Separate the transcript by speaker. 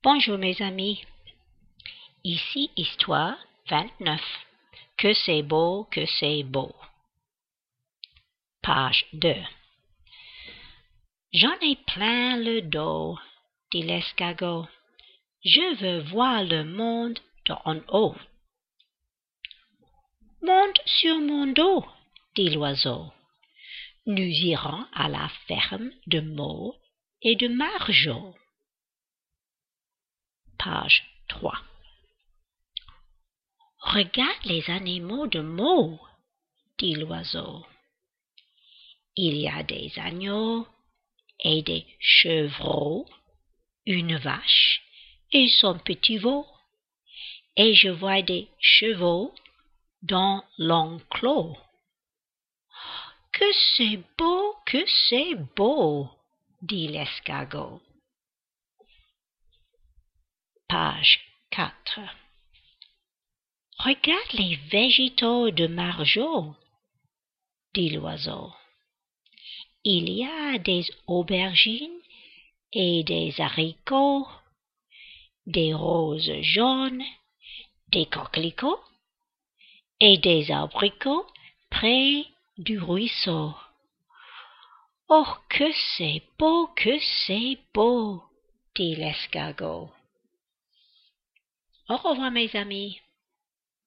Speaker 1: Bonjour mes amis, ici Histoire 29. Que c'est beau, que c'est beau. Page 2. J'en ai plein le dos, dit l'escargot. Je veux voir le monde d'en haut. Monte sur mon dos, dit l'oiseau. Nous irons à la ferme de Mo et de Marjo. Page 3. Regarde les animaux de Mo, dit l'oiseau. Il y a des agneaux et des chevreaux, une vache et son petit veau, et je vois des chevaux dans l'enclos. Que c'est beau, dit l'escargot. Page 4. Regarde les végétaux de Marjo, dit l'oiseau. Il y a des aubergines et des haricots, des roses jaunes, des coquelicots et des abricots près du ruisseau. Oh, que c'est beau, dit l'escargot. Au revoir mes amis.